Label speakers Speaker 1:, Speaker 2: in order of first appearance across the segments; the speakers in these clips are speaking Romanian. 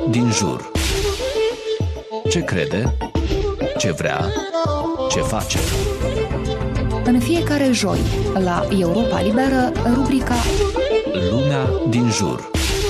Speaker 1: din jur. Ce crede? Ce vrea? Ce face?
Speaker 2: În fiecare joi, la Europa Liberă, rubrica
Speaker 1: Lumea din jur.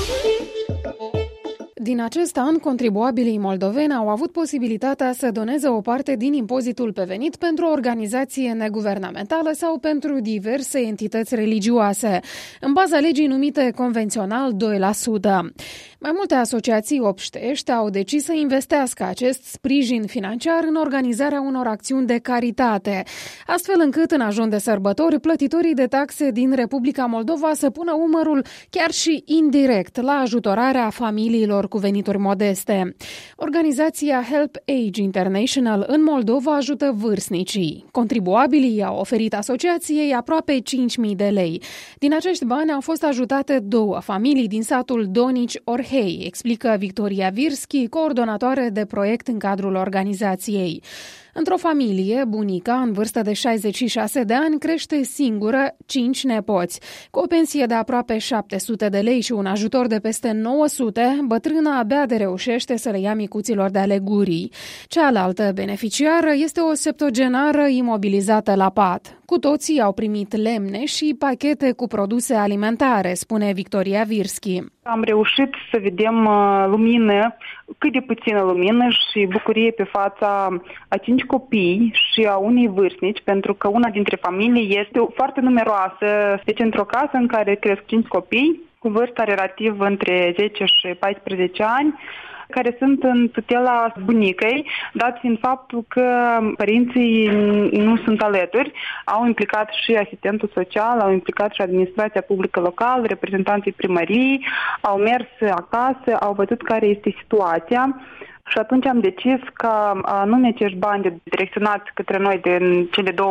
Speaker 3: Din acest an, contribuabilii moldoveni au avut posibilitatea să doneze o parte din impozitul pe venit pentru o organizație neguvernamentală sau pentru diverse entități religioase, în baza legii numite convențional 2%. Mai multe asociații obștești au decis să investească acest sprijin financiar în organizarea unor acțiuni de caritate, astfel încât, în ajun de sărbători, plătitorii de taxe din Republica Moldova să pună umărul chiar și indirect la ajutorarea familiilor cu venituri modeste. Organizația Help Age International în Moldova ajută vârstnicii. Contribuabilii au oferit asociației aproape 5.000 de lei. Din acești bani au fost ajutate 2 familii din satul Donici Orhei, explică Victoria Virski, coordonatoare de proiect în cadrul organizației. Într-o familie, bunica, în vârstă de 66 de ani, crește singură 5 nepoți. Cu o pensie de aproape 700 de lei și un ajutor de peste 900, bătrâna abia de reușește să le ia micuților de ale gurii. Cealaltă beneficiară este o septuagenară imobilizată la pat. Cu toții au primit lemne și pachete cu produse alimentare, spune Victoria Virski.
Speaker 4: Am reușit să vedem lumină, cât de puțină lumină și bucurie pe fața a 5 copii și a unei vârstnici, pentru că una dintre familii este foarte numeroasă. Deci într-o casă în care cresc 5 copii, cu vârsta relativ între 10 și 14 ani, care sunt în tutela bunicei, dat fiind faptul că părinții nu sunt alături, au implicat și asistentul social, au implicat și administrația publică locală, reprezentanții primăriei, au mers acasă, au văzut care este situația. Și atunci am decis că anume acești bani direcționați către noi de cele 2%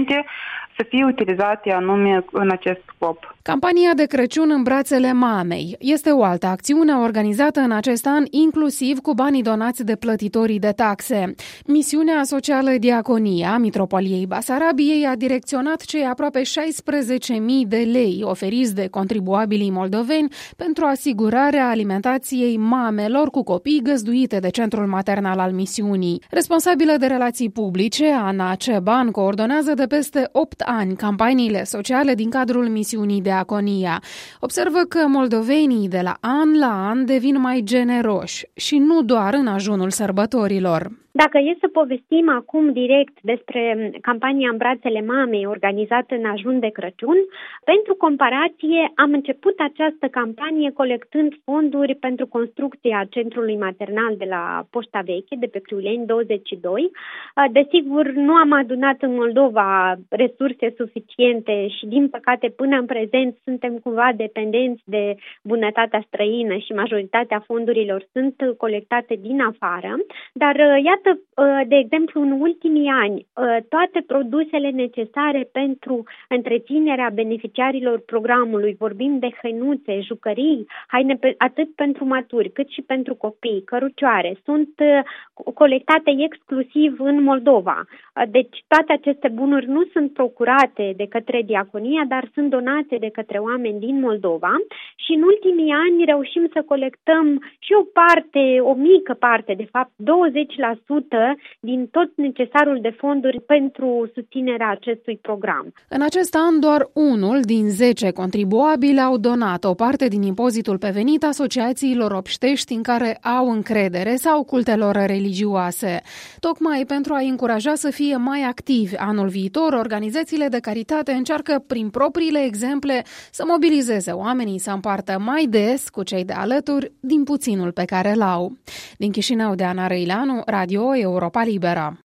Speaker 4: să fie utilizate anume în acest scop.
Speaker 3: Campania de Crăciun în brațele mamei este o altă acțiune organizată în acest an, inclusiv cu banii donați de plătitorii de taxe. Misiunea socială Diaconia Mitropoliei Basarabiei a direcționat cei aproape 16.000 de lei oferiți de contribuabilii moldoveni pentru asigurarea alimentației mamelor cu copii găzduite de Centrul Maternal al misiunii. Responsabilă de relații publice, Ana Ceban, coordonează de peste 8 ani campaniile sociale din cadrul misiunii Diaconia. Observă că moldovenii de la an la an devin mai generoși și nu doar în ajunul sărbătorilor.
Speaker 5: Dacă e să povestim acum direct despre campania În brațele mamei organizată în ajun de Crăciun, pentru comparație am început această campanie colectând fonduri pentru construcția centrului maternal de la Poșta Veche, de pe Criuleni 22. Desigur, nu am adunat în Moldova resurse suficiente și, din păcate, până în prezent suntem cumva dependenți de bunătatea străină și majoritatea fondurilor sunt colectate din afară, dar iată, de exemplu, în ultimii ani, toate produsele necesare pentru întreținerea beneficiarilor programului, vorbim de hăinuțe, jucării, haine atât pentru maturi cât și pentru copii, cărucioare, sunt colectate exclusiv în Moldova. Deci toate aceste bunuri nu sunt procurate de către Diaconia, dar sunt donate de către oameni din Moldova și în ultimii ani reușim să colectăm și o mică parte, de fapt 20% din tot necesarul de fonduri pentru susținerea acestui program.
Speaker 3: În acest an, doar unul din 10 contribuabili au donat o parte din impozitul pe venit asociațiilor obștești în care au încredere sau cultelor religioase. Tocmai pentru a încuraja să fie mai activi anul viitor, organizațiile de caritate încearcă prin propriile exemple să mobilizeze oamenii să împartă mai des cu cei de alături din puținul pe care l-au. Din Chișinău, de Ana Răileanu, Radio Europa Liberă.